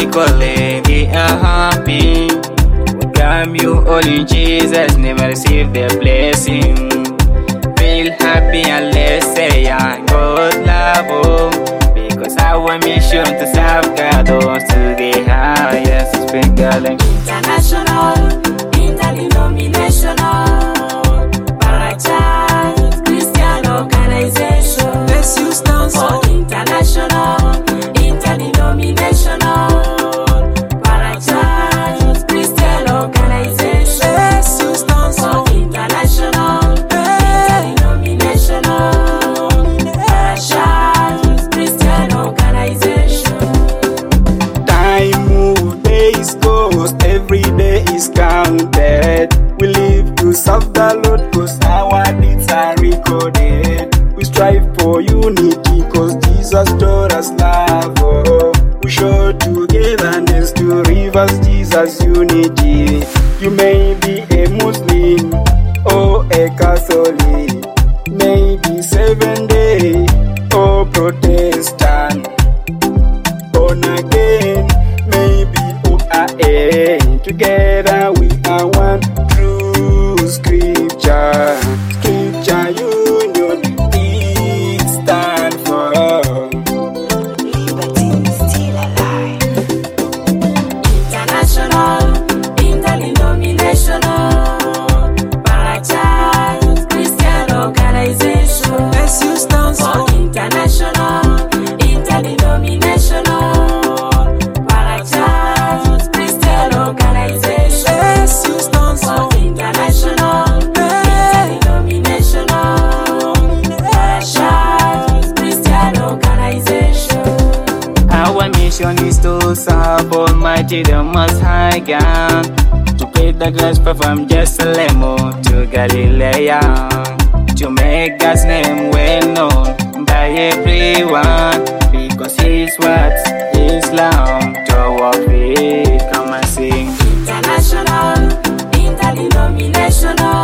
calling, we are happy. Welcome you all in Jesus' name, receive the blessing. Feel happy and let's say God love, because our mission to serve God to the highest. Speak darling. International, interdenominational, Barachurch Christian Organization. Let's you stand for international, interdenominational, Barachurch Christian Organization. Let's you stand for international, interdenominational, Barachurch Christian Organization. Time move, days goes, every day is counted. We live to serve the Lord cause our deeds are recorded. We strive for unity cause Jesus taught us love. Oh, we show togetherness to reverse Jesus' unity. You may be a Muslim or a Catholic, maybe 7-day or Protestant. Born again, maybe OAA. Together we are one through scripture. Scripture union, it stand for liberty is still alive. International, interdenominational, Barachurch Christian Organization. Let's you stand for international, interdenominational, Barachurch Christian Organization. Let's you stand for international, interdenominational, Barachurch Christian Organization. Our mission is to serve Almighty the Most High God, to spread the gospel from Jerusalem to Galilee, to make God's name well known by everyone, because His words, His love, to our faith. Come and sing. International, interdenominational,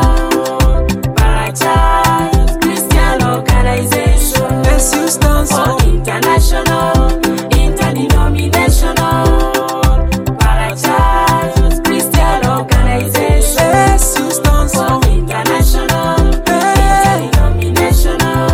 Barachurch Christian Organization. Let's you stand for international, interdenominational, Barachurch Christian Organization. Let's you stand for international, interdenominational,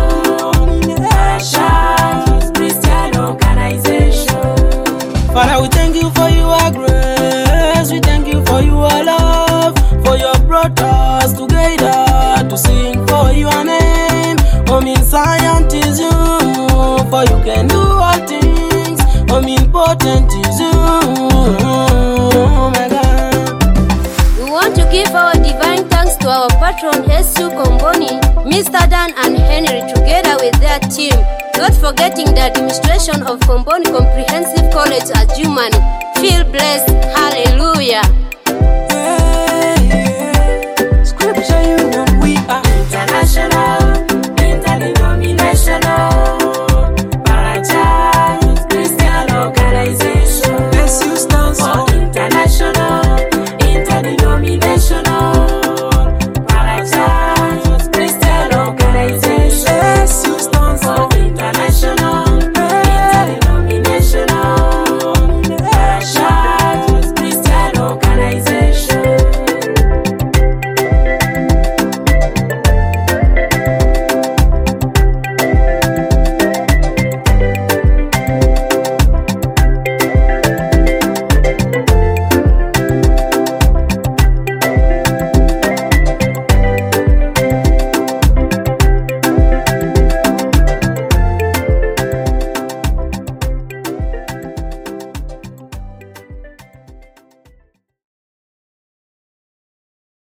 Barachurch Christian Organization. Father, we thank you for your grace. We thank you for your love, for your brought us together to sing for your name. Omniscient is you, for you can do all things. Omnipotent is you, oh my God. We want to give our divine thanks to our patron Jesus Komboni, Mr. Dan and Henry together with their team. Not forgetting the administration of Komboni Comprehensive College at Jumani. Feel blessed. Hallelujah.